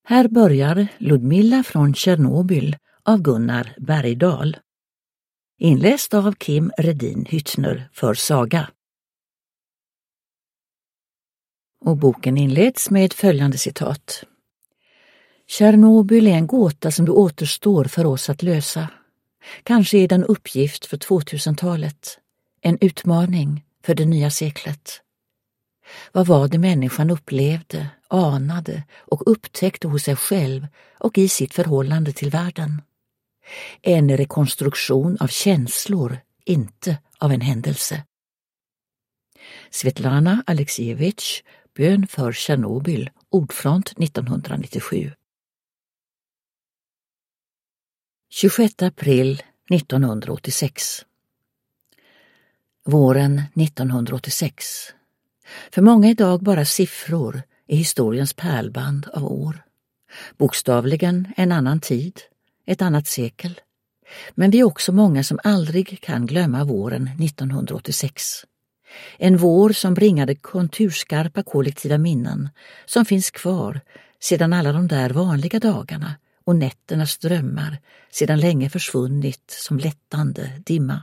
Här börjar Ludmilla från Tjernobyl av Gunnar Bergdahl. Inläst av Kim Redin Hyttner för Saga. Och boken inleds med följande citat. Tjernobyl är en gåta som det återstår för oss att lösa. Kanske är det en uppgift för 2000-talet. En utmaning för det nya seklet. Vad var det människan upplevde, anade och upptäckte hos sig själv och i sitt förhållande till världen? En rekonstruktion av känslor, inte av en händelse. Svetlana Alexievich, Bön för Tjernobyl, Ordfront 1997. 26 april 1986. Våren 1986. För många idag bara siffror i historiens pärlband av år. Bokstavligen en annan tid, ett annat sekel. Men vi är också många som aldrig kan glömma våren 1986. En vår som bringade konturskarpa kollektiva minnen som finns kvar sedan alla de där vanliga dagarna och nätternas drömmar sedan länge försvunnit som lättande dimma.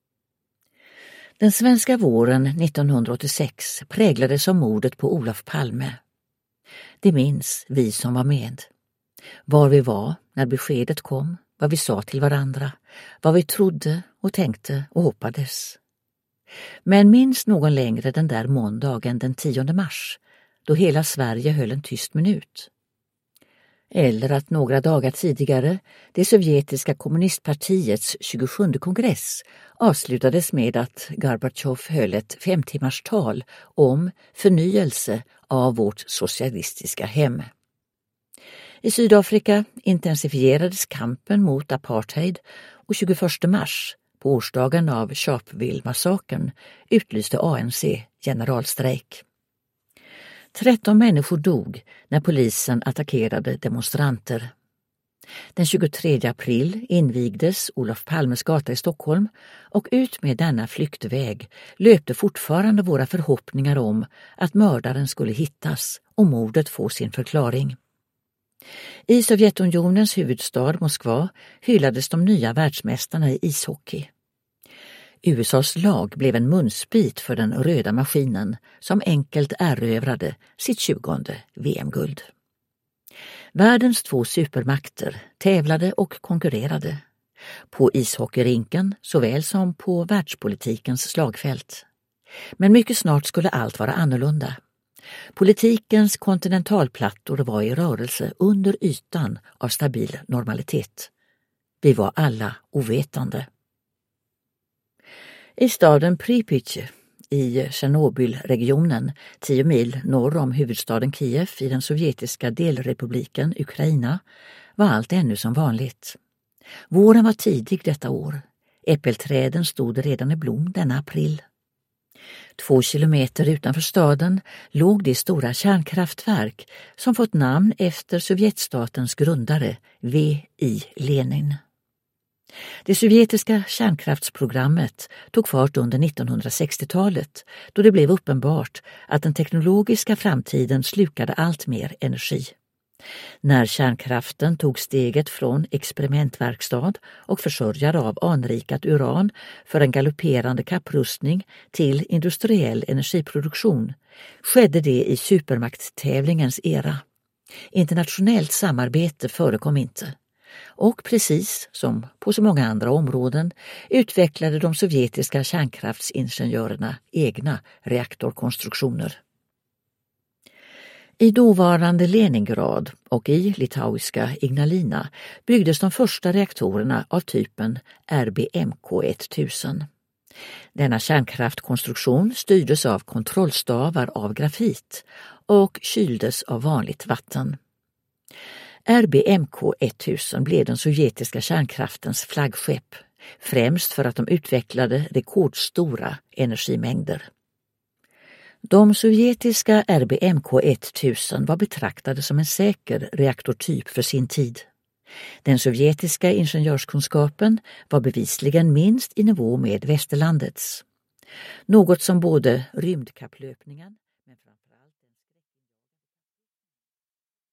Den svenska våren 1986 präglades av mordet på Olof Palme. Det minns vi som var med. Var vi var när beskedet kom, vad vi sa till varandra, vad vi trodde och tänkte och hoppades. Men minns någon längre den där måndagen den 10 mars, då hela Sverige höll en tyst minut? Eller att några dagar tidigare det sovjetiska kommunistpartiets 27:e kongress avslutades med att Gorbatjov höll ett 5-timmars tal om förnyelse av vårt socialistiska hem. I Sydafrika intensifierades kampen mot apartheid och 21 mars, på årsdagen av Sharpeville-massakern, utlyste ANC generalstrejk. 13 människor dog när polisen attackerade demonstranter. Den 23 april invigdes Olof Palmes gata i Stockholm och ut med denna flyktväg löpte fortfarande våra förhoppningar om att mördaren skulle hittas och mordet få sin förklaring. I Sovjetunionens huvudstad Moskva hyllades de nya världsmästarna i ishockey. USAs lag blev en munsbit för den röda maskinen som enkelt erövrade sitt 20:e VM-guld. Världens 2 supermakter tävlade och konkurrerade. På ishockeyrinken såväl som på världspolitikens slagfält. Men mycket snart skulle allt vara annorlunda. Politikens kontinentalplattor var i rörelse under ytan av stabil normalitet. Vi var alla ovetande. I staden Pripyat i Tjernobylregionen, 10 mil norr om huvudstaden Kiev i den sovjetiska delrepubliken Ukraina, var allt ännu som vanligt. Våren var tidig detta år. Äppelträden stod redan i blom denna april. 2 kilometer utanför staden låg det stora kärnkraftverk som fått namn efter Sovjetstatens grundare V.I. Lenin. Det sovjetiska kärnkraftsprogrammet tog fart under 1960-talet då det blev uppenbart att den teknologiska framtiden slukade allt mer energi. När kärnkraften tog steget från experimentverkstad och försörjare av anrikat uran för en galopperande kapprustning till industriell energiproduktion skedde det i supermaktstävlingens era. Internationellt samarbete förekom inte. Och precis som på så många andra områden utvecklade de sovjetiska kärnkraftsingenjörerna egna reaktorkonstruktioner. I dåvarande Leningrad och i litauiska Ignalina byggdes de första reaktorerna av typen RBMK 1000. Denna kärnkraftkonstruktion styrdes av kontrollstavar av grafit och kyldes av vanligt vatten. RBMK 1000 blev den sovjetiska kärnkraftens flaggskepp, främst för att de utvecklade rekordstora energimängder. De sovjetiska RBMK 1000 var betraktade som en säker reaktortyp för sin tid. Den sovjetiska ingenjörskunskapen var bevisligen minst i nivå med västerlandets. Något som både rymdkapplöpningen